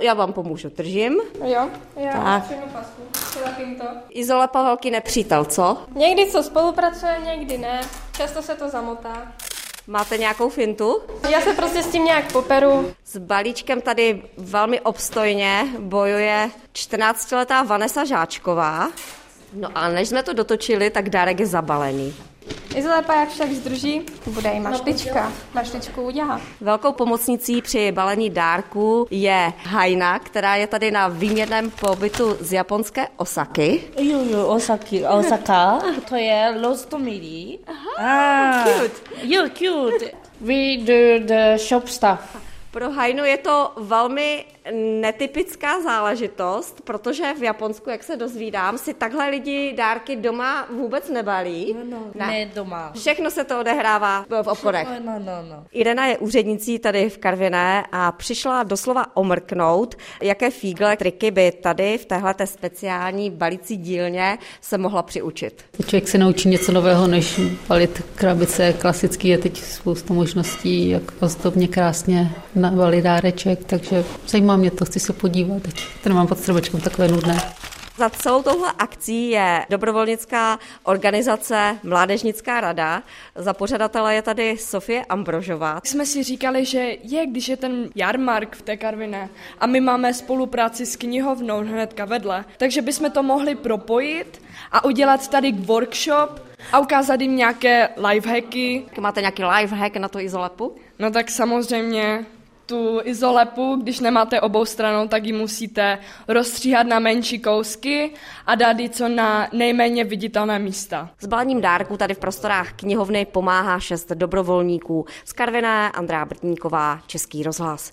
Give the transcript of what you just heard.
Já vám pomůžu, držím. Jo, já přijmu pasku. To. Izolepa velký nepřítel, co? Někdy co spolupracuje, někdy ne. Často se to zamotá. Máte nějakou fintu? Já se prostě s tím nějak poperu. S balíčkem tady velmi obstojně bojuje 14letá Vanessa Žáčková. No a než jsme to dotočili, tak dárek je zabalený. Izolepa jak však zdrží, bude i mašlička. Mašličku udělá. Velkou pomocnicí při balení dárku je Haina, která je tady na výměnném pobytu z japonské Osaky. Jo, Osaka. To je Rostomili. Cute. We do the shop stuff. Pro Hainu je to velmi netypická záležitost, protože v Japonsku, jak se dozvídám, si takhle lidi dárky doma vůbec nebalí. Ne doma. Všechno se to odehrává v obchodech. No. Irena je úřednicí tady v Karviné a přišla doslova omrknout, jaké fígle triky by tady v téhleté speciální balící dílně se mohla přiučit. Člověk se naučí něco nového, než balit krabice. Klasický je teď spousta možností, jak ozdobně krásně nabalit dáreček, takže zajímá mě to, chci se podívat. To nemám pod stromečkem takové nudné. Za celou touhle akcí je dobrovolnická organizace Mládežnická rada. Za pořadatele je tady Sofie Ambrožová. Jsme si říkali, že když je ten jarmark v té Karviné a my máme spolupráci s knihovnou hnedka vedle, takže bychom to mohli propojit a udělat tady workshop a ukázat jim nějaké lifehacky. Máte nějaký lifehack na to izolepu? No tak samozřejmě tu izolepu, když nemáte obou stranou, tak ji musíte rozstříhat na menší kousky a dát ji co na nejméně viditelné místa. S balením dárků tady v prostorách knihovny pomáhá 6 dobrovolníků. Z Karviné Andrea Brtníková, Český rozhlas.